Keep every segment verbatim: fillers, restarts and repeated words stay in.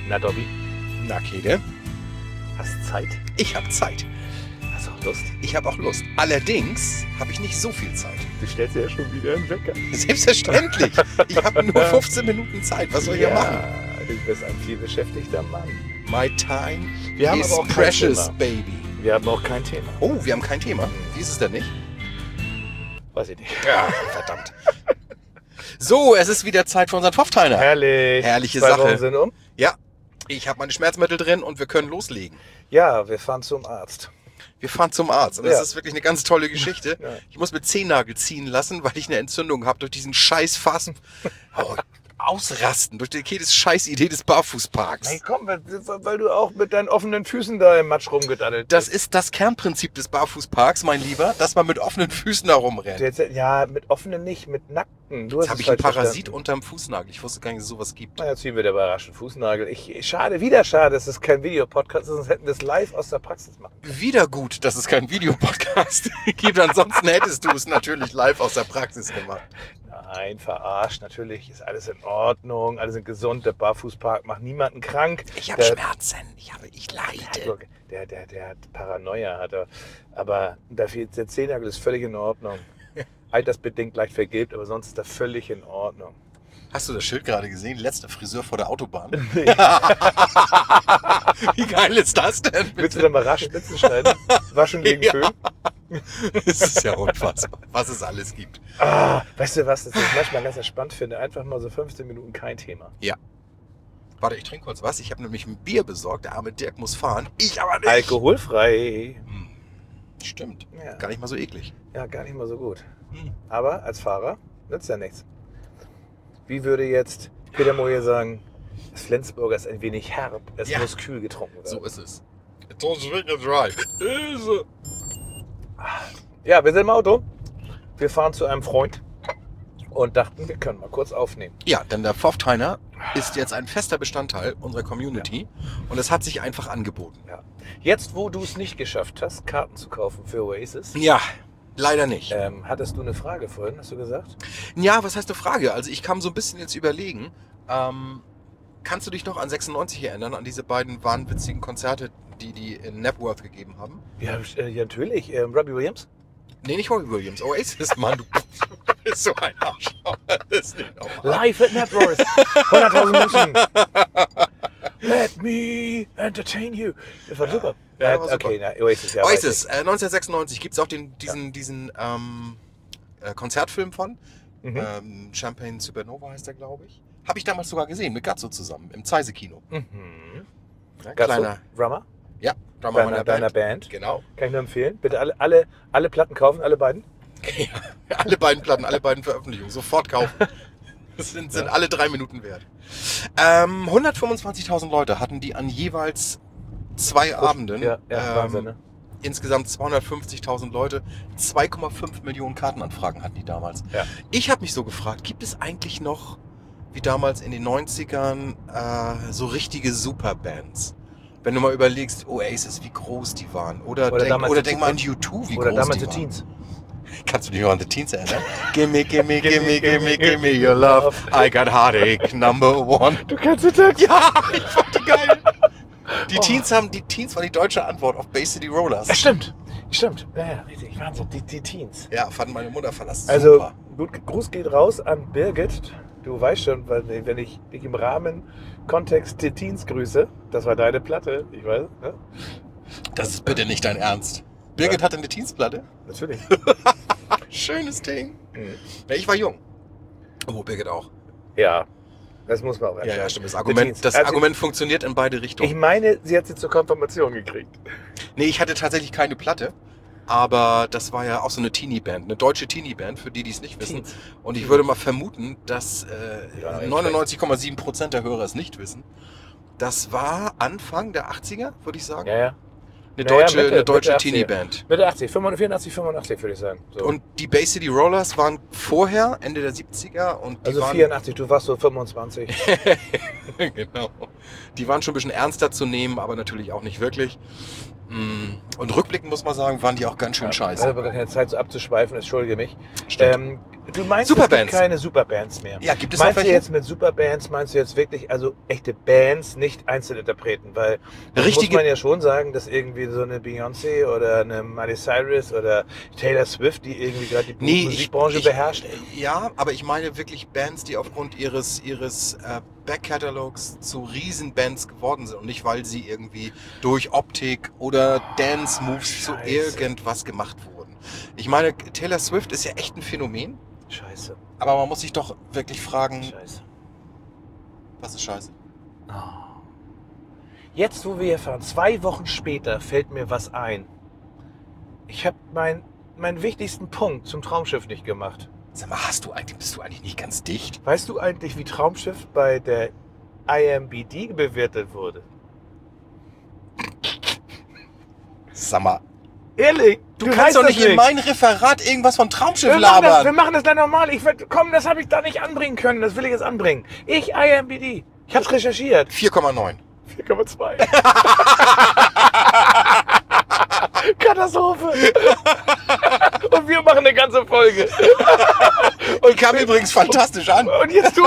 Na, Dobby, Na, Kede, hast Zeit? ich habe Zeit. Hast auch Lust? Ich habe auch Lust. Allerdings habe ich nicht so viel Zeit. Du stellst dir ja schon wieder einen Wecker. Selbstverständlich. Ich habe nur fünfzehn Minuten Zeit. Was soll ich ja machen? Du bist ein viel beschäftigter Mann. My time Wir haben is aber auch kein precious, Thema. baby. Wir haben auch kein Thema. Oh, wir haben kein Thema. Wie ist es denn nicht? Weiß ich nicht. Ja, verdammt. So, es ist wieder Zeit für unseren Pfoffteiner. Herrlich. Herrliche Zwei Sache. Wochen sind um. Ja, ich habe meine Schmerzmittel drin und wir können loslegen. Ja, wir fahren zum Arzt. Wir fahren zum Arzt und das Ja. ist wirklich eine ganz tolle Geschichte. Ja. Ich muss mir Zehennagel ziehen lassen, weil ich eine Entzündung habe durch diesen scheiß Fass. Oh, ausrasten, durch die Kedes Scheißidee des Barfußparks. Hey, komm, weil, weil du auch mit deinen offenen Füßen da im Matsch rumgedaddelt Das bist. ist das Kernprinzip des Barfußparks, mein Lieber, dass man mit offenen Füßen herumrennt. Jetzt, ja, mit offenen nicht, mit nackten. Du Jetzt hast habe es ich einen falsch Parasit verstanden. unterm Fußnagel. Ich wusste gar nicht, dass es sowas gibt. Na, jetzt ziehen wir der überraschend Fußnagel. Ich, schade, wieder schade, es ist kein Videopodcast, sonst hätten wir es live aus der Praxis machen. Wieder gut, dass es keinen Videopodcast gibt. Ansonsten hättest du es natürlich live aus der Praxis gemacht. Nein, verarscht. Natürlich ist alles in Ordnung, alle sind gesund. Der Barfußpark macht niemanden krank. Ich habe Der- Schmerzen. Ich habe, ich leide. Guck, Der, der, der hat Paranoia, hat er. Aber dafür, der Zehennagel ist völlig in Ordnung. Altersbedingt leicht vergilbt, aber sonst ist er völlig in Ordnung. Hast du das Schild gerade gesehen? Letzter Friseur vor der Autobahn. Wie geil ist das denn? Willst du da mal rasch Spitzen schneiden? Waschen gegen Ja. Föhn? Das ist ja unfassbar, was es alles gibt. Ah, weißt du was, das ich manchmal ganz entspannt finde? Einfach mal so fünfzehn Minuten kein Thema. Warte, ich trinke kurz was. Ich habe nämlich ein Bier besorgt. Der arme Dirk muss fahren. Ich aber nicht. Alkoholfrei. Hm. Stimmt. Ja. Gar nicht mal so eklig. Ja, gar nicht mal so gut. Hm. Aber als Fahrer nützt ja nichts. Wie würde jetzt Peter Moje sagen, das Flensburger ist ein wenig herb, es Ja. muss kühl getrunken werden. So ist es. It don't drink it right. Is it? Ja, wir sind im Auto. Wir fahren zu einem Freund und dachten, wir können mal kurz aufnehmen. Ja, denn der Pfoffteiner ist jetzt ein fester Bestandteil unserer Community und es hat sich einfach angeboten. Ja. Jetzt, wo du es nicht geschafft hast, Karten zu kaufen für Oasis, Ja, leider nicht. ähm, hattest du eine Frage vorhin, hast du gesagt? Ja, was heißt eine Frage? Also ich kam so ein bisschen jetzt überlegen, ähm, kannst du dich noch an sechsundneunzig erinnern, an diese beiden wahnwitzigen Konzerte, die die in Napworth gegeben haben? Ja, äh, ja natürlich. Ähm, Robbie Williams? Nee, nicht Robbie Williams, Oasis, Mann, du bist so ein Arschloch. Das ist nicht normal. Live at Napworth. hunderttausend Menschen. Let me entertain you. Das war super. Ja, Äh, war super. Okay, na, Oasis, ja. Oasis, weiß äh, neunzehnhundertsechsundneunzig gibt es auch den, diesen, diesen ähm, äh, Konzertfilm von. ich. Mhm. Ähm, Champagne Supernova heißt der, glaube ich. Habe ich damals sogar gesehen, mit Gatzo zusammen, im Zeise-Kino. Mhm. Ja, Gazzo, kleiner, Drummer ja, Drummer deiner, meiner deiner Band. Band. Genau. Kann ich nur empfehlen. Bitte alle, alle, alle Platten kaufen, alle beiden. Ja, alle beiden Platten, alle beiden Veröffentlichungen, sofort kaufen. Das sind, sind Ja. alle drei Minuten wert. Ähm, hundertfünfundzwanzigtausend Leute hatten die an jeweils zwei Abenden. Ja, ja ähm, Wahnsinn, ne? Insgesamt zweihundertfünfzigtausend Leute, zwei Komma fünf Millionen Kartenanfragen hatten die damals. Ja. Ich habe mich so gefragt, gibt es eigentlich noch, wie damals in den neunzigern, äh, so richtige Superbands? Wenn du mal überlegst, Oasis, wie groß die waren. Oder, Oder denk, damals oder die denk mal an U zwei, wie Oder groß damals die die waren. Teens. Kannst du dich noch an The Teens erinnern? Gimme, gimme, gimme, gimme, gimme your love. I got heartache, number one. Du kennst den Text? Ja, ich fand die geil. Die Oh. Teens haben, die Teens war die deutsche Antwort auf Bay City Rollers. Ja, stimmt. Stimmt. Ja, ja, richtig. Wahnsinn. Die, die Teens. Ja, fand meine Mutter verlassen. Also, Super. gut, Gruß geht raus an Birgit. Du weißt schon, weil, wenn ich dich im Rahmen Kontext der Teens grüße, das war deine Platte, ich weiß, ne? Das ist bitte nicht dein Ernst. Birgit Ja. hatte eine Teensplatte. Natürlich. Schönes Ding. Mhm. Ja, ich war jung. Oh, Birgit auch. Ja, das muss man auch Ja, erklären. ja, stimmt. Das The Argument, Teens. das Also, Argument funktioniert in beide Ich Richtungen. meine, sie hat sie zur Konfirmation gekriegt. Nee, ich hatte tatsächlich keine Platte. Aber das war ja auch so eine Teenie-Band, eine deutsche Teenie-Band, für die, die es nicht wissen. Teens. Und ich würde mal vermuten, dass Ja, äh, neunundneunzig Komma sieben Prozent der Hörer es nicht wissen. Das war Anfang der achtziger, würde ich sagen. Ja, ja. Eine Naja, deutsche, Mitte- eine deutsche Mitte achtziger. Teenie-Band. Mitte achtzig, fünfundvierzig, fünfundachtzig würde ich sagen. So. Und die Bay City Rollers waren vorher, Ende der siebziger. Und die also waren, vierundachtzig, du warst so fünfundzwanzig. genau. Die waren schon ein bisschen ernster zu nehmen, aber natürlich auch nicht wirklich. Mm, Und rückblickend muss man sagen, waren die auch ganz schön Ich scheiße. habe gar keine Zeit, so abzuschweifen, entschuldige mich. Stimmt. Ähm, Du meinst, Superbands. es gibt keine Superbands mehr? Ja, gibt es meinst auch welche? du jetzt mit Superbands, meinst du jetzt wirklich also echte Bands, nicht Einzelinterpreten? Weil das Richtige- muss man ja schon sagen, dass irgendwie so eine Beyoncé oder eine Miley Cyrus oder Taylor Swift, die irgendwie gerade die Nee, Musikbranche ich, beherrscht. Ich, ja, aber ich meine wirklich Bands, die aufgrund ihres, ihres äh, Backcatalogs zu Riesenbands geworden sind und nicht, weil sie irgendwie durch Optik oder Dance-Moves zu Scheiße. irgendwas gemacht wurden. Ich meine, Taylor Swift ist ja echt ein Phänomen, Scheiße, aber man muss sich doch wirklich fragen, scheiße. was ist scheiße? Oh. Jetzt, wo wir hier fahren, zwei Wochen später, fällt mir was ein. Ich habe mein, meinen wichtigsten Punkt zum Traumschiff nicht gemacht. Sag mal, hast du eigentlich, bist du eigentlich nicht ganz dicht? Weißt du eigentlich, wie Traumschiff bei der I M B D bewertet wurde? Sag mal, Ehrlich? du, kannst doch nicht in mein Referat irgendwas von Traumschiff wir machen, das, wir labern. machen das dann normal. Ich werd, komm, das habe ich da nicht anbringen können. Das will ich jetzt anbringen. Ich, I M B D. Ich hab's recherchiert. vier Komma neun. vier Komma zwei. Katastrophe. Und wir machen eine ganze Folge. Und kam übrigens fantastisch an. Und jetzt du.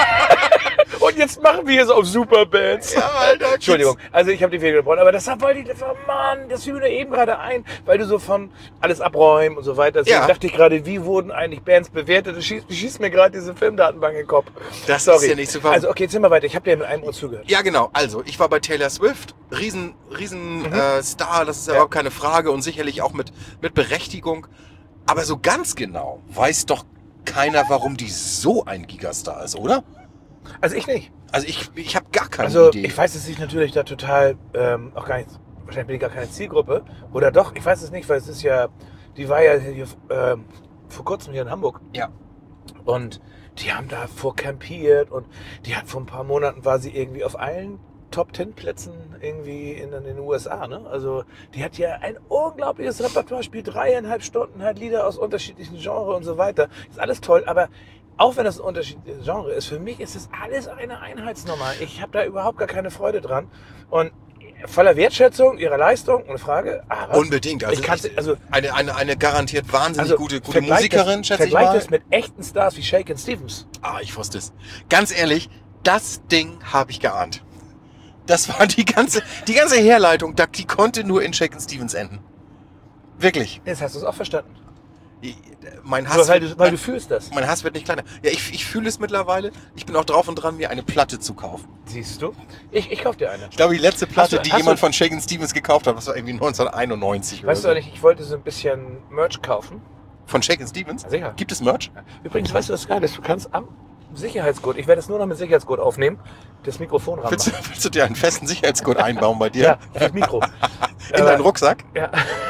Und jetzt machen wir es auf Superbands. Ja, Alter. Entschuldigung, also ich habe die Fehler gebrochen, aber deshalb wollte ich, das war, Mann, das fiel mir eben gerade ein, weil du so von alles abräumen und so weiter. Deswegen Ja. dachte ich gerade, wie wurden eigentlich Bands bewertet? Du schießt, du schießt mir gerade diese Filmdatenbank in den Kopf. Das Sorry. ist ja nicht super. Also okay, jetzt sind wir weiter. Ich habe dir mit einem Ohr zugehört. Ja, genau. Also, ich war bei Taylor Swift. Riesen, riesen Mhm. äh, Star, das ist ja Ja. überhaupt keine Frage und sicherlich auch mit, mit Berechtigung. Aber so ganz genau weiß doch keiner, warum die so ein Gigastar ist, oder? Also ich nicht. Also ich, ich habe gar keine Also Idee. ich weiß, dass ich natürlich da total ähm, auch gar nicht, wahrscheinlich bin ich gar keine Zielgruppe. Oder doch, ich weiß es nicht, weil es ist ja, die war ja hier ähm, vor kurzem hier in Hamburg. Ja. Und die haben da vorcampiert und die hat vor ein paar Monaten war sie irgendwie auf allen Top Ten Plätzen irgendwie in, in den U S A. Ne? Also die hat ja ein unglaubliches Repertoire, spielt dreieinhalb Stunden, hat Lieder aus unterschiedlichen Genres und so weiter. Ist alles toll, aber auch wenn das ein unterschiedliches Genre ist, für mich ist es alles eine Einheitsnummer. Ich habe da überhaupt gar keine Freude dran. Und voller Wertschätzung ihrer Leistung, ohne Frage. Aber Unbedingt. Also, ich kann's- ich- also- eine, eine, eine garantiert wahnsinnig also gute, gute vergleich Musikerin, das, schätze ich vergleich mal. das mit echten Stars wie Shakin' Stevens. Ah, ich wusste es. Ganz ehrlich, das Ding habe ich geahnt. Das war die ganze, die ganze Herleitung, da- die konnte nur in Shakin' Stevens enden. Wirklich. Jetzt hast du es auch verstanden. Ich- Mein Aber Hass, weil, wird, du, weil mein, du fühlst das. mein Hass wird nicht kleiner. Ja, ich, ich fühle es mittlerweile. Ich bin auch drauf und dran, mir eine Platte zu kaufen. Siehst du? Ich, ich kauf dir eine. Ich glaube, die letzte Platte, du- die hast jemand du- von Shakin' Stevens gekauft hat, das war irgendwie neunzehnhunderteinundneunzig Weißt du oder so. eigentlich, ich wollte so ein bisschen Merch kaufen. Von Shakin' Stevens? Ja, sicher. Gibt es Merch? Übrigens, weißt du, was geil ist? Du kannst am Sicherheitsgurt, ich werde es nur noch mit Sicherheitsgurt aufnehmen, das Mikrofon Willst du, ranmachen. willst du dir einen festen Sicherheitsgurt einbauen bei dir? Ja, das Mikro. In Aber- deinen Rucksack? Ja.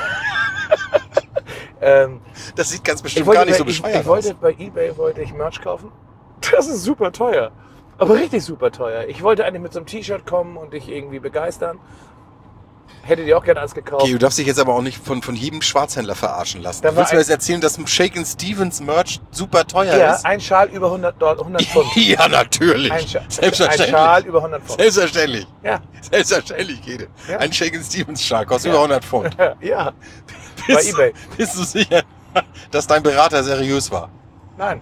ähm, Das sieht ganz ich bestimmt wollte, gar nicht so bei, ich, bescheuert ich wollte aus. bei eBay wollte ich Merch kaufen. Das ist super teuer. Aber richtig super teuer. Ich wollte eigentlich mit so einem T-Shirt kommen und dich irgendwie begeistern. Hätte dir auch gerne eins gekauft. Okay, du darfst dich jetzt aber auch nicht von, von jedem Schwarzhändler verarschen lassen. Da Du war willst mir ein- jetzt erzählen, dass ein Shakin' Stevens Merch super teuer Ja, ist? ein Schal über hundert Dollar, hundert Pfund. Ja, natürlich. Ein, Scha ein Selbstverständlich. Schal über hundert Pfund. Selbstverständlich. Ja, Selbstverständlich, Gede. Ja. Ein Shakin' Stevens Schal kostet Ja. über hundert Pfund. ja, bei Bist, eBay. bist du sicher, dass dein Berater seriös war? Nein.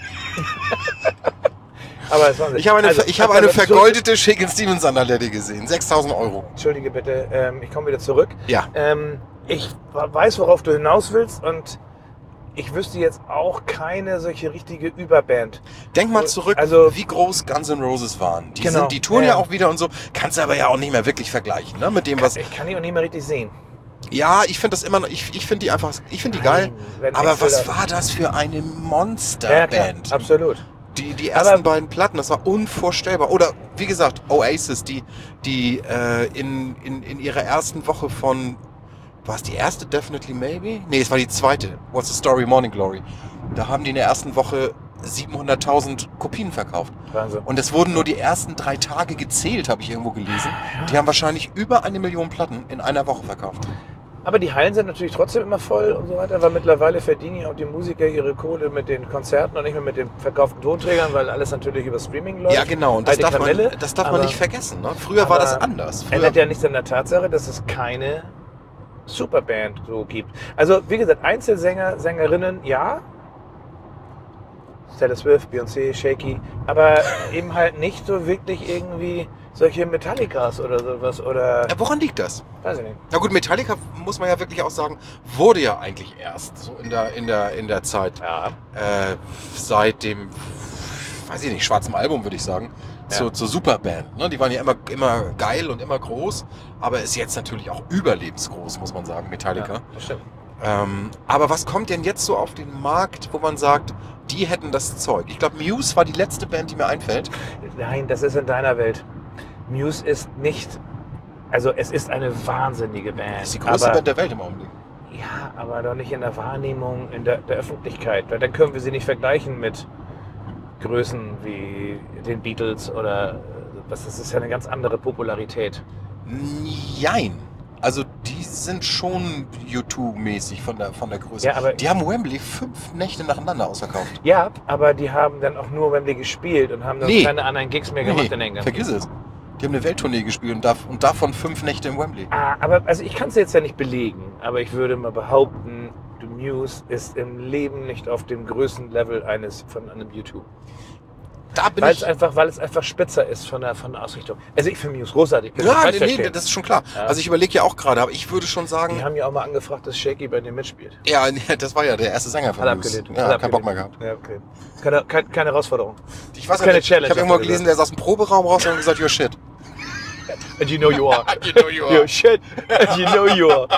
Aber es war Ich habe eine, also, ich habe also, eine zurück- vergoldete Shakin' Stevens Sandalette gesehen. sechstausend Euro. Entschuldige bitte, ähm, ich komme wieder zurück. Ja. Ähm, ich weiß, worauf du hinaus willst und ich wüsste jetzt auch keine solche richtige Überband. Denk mal zurück, Also- wie groß Guns N' Roses waren. Die, Genau. sind, die touren Ja, ja ja. auch wieder und so. Kannst du aber ja auch nicht mehr wirklich vergleichen, ne? Mit dem, was. Ich kann die auch nicht mehr richtig sehen. Ja, ich finde das immer noch. Ich, ich finde die einfach. Ich finde die geil. Nein, wenn Aber Excel was da- war das für eine Ja, klar, Monsterband? absolut. Die, die ersten Aber- beiden Platten, das war unvorstellbar. Oder wie gesagt, Oasis, die, die äh, in, in, in ihrer ersten Woche von, war es die erste Definitely Maybe? Nee, es war die zweite, What's the Story, Morning Glory. Da haben die in der ersten Woche siebenhunderttausend Kopien verkauft. Wahnsinn. Und es wurden nur die ersten drei Tage gezählt, habe ich irgendwo gelesen. Die haben wahrscheinlich über eine Million Platten in einer Woche verkauft. Aber die Hallen sind natürlich trotzdem immer voll und so weiter, weil mittlerweile verdienen ja auch die Musiker ihre Kohle mit den Konzerten und nicht mehr mit den verkauften Tonträgern, weil alles natürlich über Streaming läuft. Ja, genau. Und das Alte darf, Kamelle, man, das darf man aber- nicht vergessen. Ne? Früher war aber das anders. Früher, Ändert ja nichts an der Tatsache, dass es keine Superband so gibt. Also wie gesagt, Einzelsänger, Sängerinnen, ja. Taylor Swift, Beyoncé, Shaky, aber eben halt nicht so wirklich irgendwie solche Metallicas oder sowas oder... Ja, woran liegt das? Weiß ich nicht. Na gut, Metallica, muss man ja wirklich auch sagen, wurde ja eigentlich erst so in der, in der, in der Zeit Ja. äh, seit dem, weiß ich nicht, schwarzen Album, würde ich sagen, Ja. zur, zur Superband. Ne? Die waren ja immer, immer geil und immer groß, aber ist jetzt natürlich auch überlebensgroß, muss man sagen, Metallica. Ja, das stimmt. Ähm, aber was kommt denn jetzt so auf den Markt, wo man sagt, die hätten das Zeug? Ich glaube, Muse war die letzte Band, die mir einfällt. Nein, das ist in deiner Welt. Muse ist nicht... Also es ist eine wahnsinnige Band. Das ist die größte aber, Band der Welt im Augenblick. Ja, aber doch nicht in der Wahrnehmung, in der, der Öffentlichkeit. Weil dann können wir sie nicht vergleichen mit Größen wie den Beatles oder... Was, das ist ja eine ganz andere Popularität. Jein. Also die sind schon U zwei mäßig von der, von der Größe. Ja, aber- die haben Wembley fünf Nächte nacheinander ausverkauft. Ja, aber die haben dann auch nur Wembley gespielt und haben dann Nee. keine anderen Gigs mehr gemacht in England. vergiss es. Die haben eine Welttournee gespielt und, dav- und davon fünf Nächte im Wembley. Ah, aber also ich kann es jetzt ja nicht belegen, aber ich würde mal behaupten, The Muse ist im Leben nicht auf dem Größenlevel eines von einem U zwei. Da bin Weil es ich... einfach, weil es einfach spitzer ist von der, von der Ausrichtung. Also ich finde Muse großartig. bitte Ja, falsch nee, nee, verstehen. das ist schon klar. Ja. Also ich überlege ja auch gerade, aber ich würde schon sagen... Die haben ja auch mal angefragt, dass Shaky bei denen mitspielt. Ja, nee, das war ja der erste Sänger von Hat Muse. abgelehnt. Ja, Hat keinen Bock abgelehnt. mehr gehabt. Ja, okay. Keine, keine, keine Herausforderung. Ich weiß Keine nicht, Challenge, ich habe hast irgendwo du gelesen, gesagt. der ist aus dem Proberaum raus und hat gesagt, you're shit. And you know you are. You know you are. Yo, shit. And you know you are.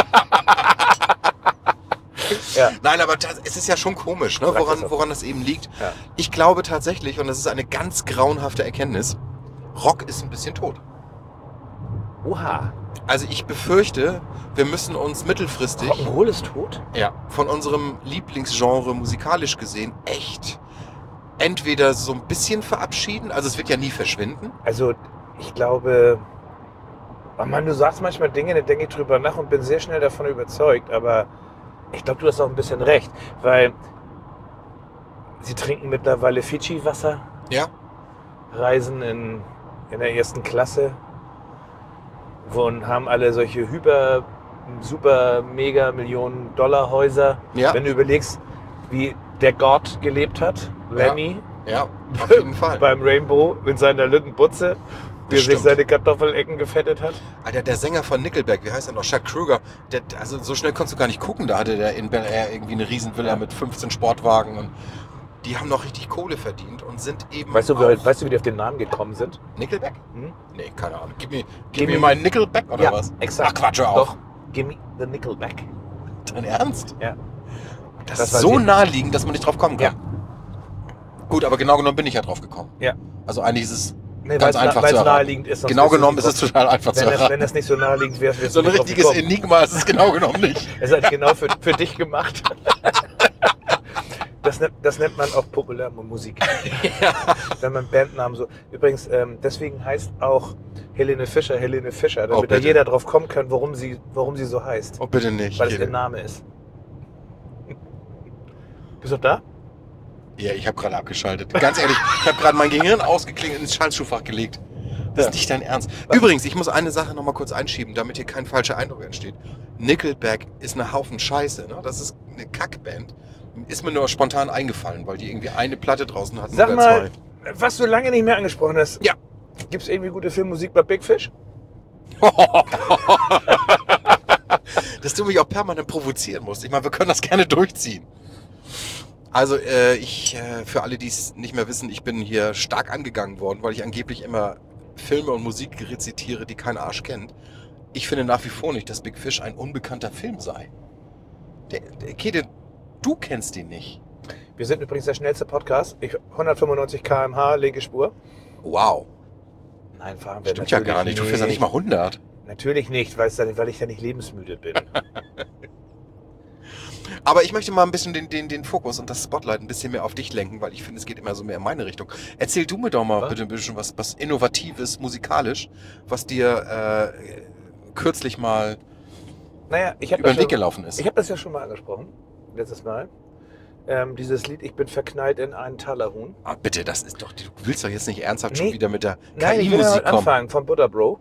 ja. Nein, aber das, es ist ja schon komisch, ne? Sag das woran, auch. woran das eben liegt. Ja. Ich glaube tatsächlich, und das ist eine ganz grauenhafte Erkenntnis, Rock ist ein bisschen tot. Oha. Also ich befürchte, wir müssen uns mittelfristig Rock'n'Roll ist tot? ja, von unserem Lieblingsgenre musikalisch gesehen echt entweder so ein bisschen verabschieden, also es wird ja nie verschwinden. Also, ich glaube, oh Mann, du sagst manchmal Dinge, da denke ich drüber nach und bin sehr schnell davon überzeugt, aber ich glaube, du hast auch ein bisschen recht, weil sie trinken mittlerweile Fidschi-Wasser, Ja, reisen in, in der ersten Klasse und haben alle solche hyper, super, mega Millionen Dollar Häuser. Ja. Wenn du überlegst, wie der Gott gelebt hat, Lemmy, ja, auf jeden Fall. beim Rainbow in seiner Lückenbutze, wie er sich stimmt. seine Kartoffelecken gefettet hat. Alter, der Sänger von Nickelback, wie heißt er noch? Chuck Kruger. Der, also so schnell konntest du gar nicht gucken. Da hatte der in Bel Air irgendwie eine Riesenvilla Ja. mit fünfzehn Sportwagen und die haben noch richtig Kohle verdient und sind eben Weißt du, auch wie, weißt du, wie die auf den Namen gekommen sind? Nickelback? Hm? Nee, keine Ahnung. Gib mir, gib Gib mir mir- meinen Nickelback oder was? exakt. Ach Quatsch, hör auf. Doch, gimme the Nickelback. Dein Ernst? Ja. Das, Das ist war so sie. naheliegend, dass man nicht drauf kommen kann. Ja. Gut, aber genau genommen bin ich ja drauf gekommen. Ja. Also eigentlich ist es Nee, ganz weil's einfach na- zu weil's erraten. naheliegend ist. sonst Genau wärst du genommen nicht ist es drauf- total einfach zu Wenn das, wenn erraten. das nicht so naheliegend wäre, wärst So du ein nicht drauf richtiges gekommen. Enigma ist es genau genommen nicht. Es ist halt genau für, für dich gemacht. Das nennt, das nennt man auch Populärmusik. Wenn man Bandnamen so. Übrigens, ähm, deswegen heißt auch Helene Fischer Helene Fischer, Oh, damit da bitte. jeder drauf kommen kann, warum sie, warum sie so heißt. Oh, bitte nicht. Weil es ihr Name ist. Bist du noch da? Ja, ich habe gerade abgeschaltet. Ganz ehrlich, ich habe gerade mein Gehirn ausgeklingelt ins Schaltschuhfach gelegt. Das Ja. ist nicht dein Ernst. Übrigens, ich muss eine Sache noch mal kurz einschieben, damit hier kein falscher Eindruck entsteht. Nickelback ist eine Haufen Scheiße. Ne? Das ist eine Kackband. Ist mir nur spontan eingefallen, weil die irgendwie eine Platte draußen hatten Sag oder mal, zwei. was du lange nicht mehr angesprochen hast. Ja. Gibt es irgendwie gute Filmmusik bei Big Fish? Dass du mich auch permanent provozieren musst. Ich meine, wir können das gerne durchziehen. Also äh, ich, äh, für alle, die es nicht mehr wissen, ich bin hier stark angegangen worden, weil ich angeblich immer Filme und Musik rezitiere, die kein Arsch kennt. Ich finde nach wie vor nicht, dass Big Fish ein unbekannter Film sei. Der, der, Kede, du kennst ihn nicht. Wir sind übrigens der schnellste Podcast. Ich, hundertfünfundneunzig Kilometer pro Stunde, linke Spur. Wow. Nein, fahren wir Stimmt ja gar nicht. Du fährst ja nicht mal hundert. Natürlich nicht, weil, es dann, weil ich ja nicht lebensmüde bin. Aber ich möchte mal ein bisschen den, den, den Fokus und das Spotlight ein bisschen mehr auf dich lenken, weil ich finde, es geht immer so mehr in meine Richtung. Erzähl du mir doch mal Was? bitte ein bisschen was, was Innovatives, musikalisch, was dir äh, kürzlich mal Naja, ich habe über das, den Weg schon- gelaufen ist. ich hab das ja schon mal angesprochen, letztes Mal. Ähm, dieses Lied, ich bin verknallt in einen Talerhuhn. Ah, bitte, das ist doch, du willst doch jetzt nicht ernsthaft Nee. schon wieder mit der Nein, ich will K I-Musik damit kommen. anfangen, von Butter Bro.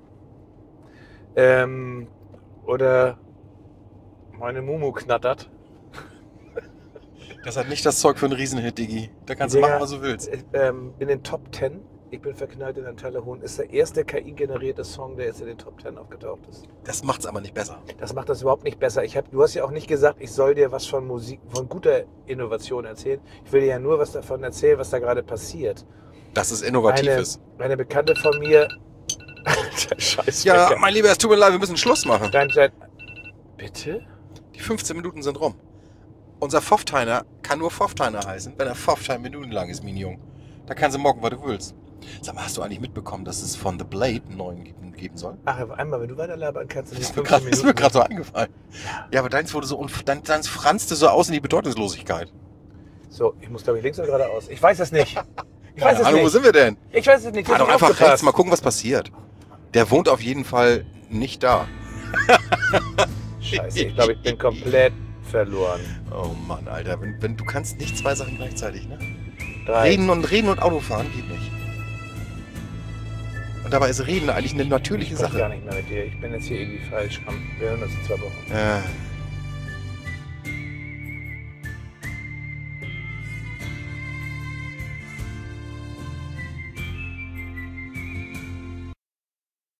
Ähm, oder meine Mumu knattert. Das hat nicht das Zeug für einen Riesenhit, Diggi. Da kannst du Dinger, machen, was du willst. Ähm, in den Top Ten, ich bin verknallt in ein Telefon, ist der erste K I-generierte Song, der jetzt in den Top Ten aufgetaucht ist. Das macht's aber nicht besser. Das macht das überhaupt nicht besser. Ich hab, du hast ja auch nicht gesagt, ich soll dir was von Musik, von guter Innovation erzählen. Ich will dir ja nur was davon erzählen, was da gerade passiert. Dass es innovativ Eine, ist. eine Bekannte von mir. Scheiße. Ja, mein Lieber, es tut mir leid, wir müssen Schluss machen. Dein, dein, bitte? Die fünfzehn Minuten sind rum. Unser Pfoffteiner kann nur Pfoffteiner heißen, wenn er fünfzehn Minuten lang ist, mein Jung. Da kannst du morgen, was du willst. Sag mal, hast du eigentlich mitbekommen, dass es von The Blade einen neuen geben, geben soll? Ach, einmal, wenn du weiter labern kannst, dann Das die ist mir fünfzehn grad- ist mir Minuten. gerade so eingefallen. Ja, aber deins wurde so, unf- dein, deins franzte so aus in die Bedeutungslosigkeit. So, ich muss, glaube ich, links oder geradeaus. Ich weiß es nicht. Ich Keine weiß es Ahnung, wo nicht. sind wir denn? Ich weiß es nicht. Fahr Ich doch hab nicht einfach aufgepasst. rechts, mal gucken, was passiert. Der wohnt auf jeden Fall nicht da. Scheiße, ich glaube, ich bin komplett verloren. Oh Mann, Alter, wenn, wenn du kannst nicht zwei Sachen gleichzeitig, ne? Drei. Reden und reden und Autofahren geht nicht. Und dabei ist Reden eigentlich eine natürliche Ich spreche gar Sache. nicht mehr mit dir. Ich bin jetzt hier irgendwie falsch. Wir hören uns in zwei Wochen. Ja.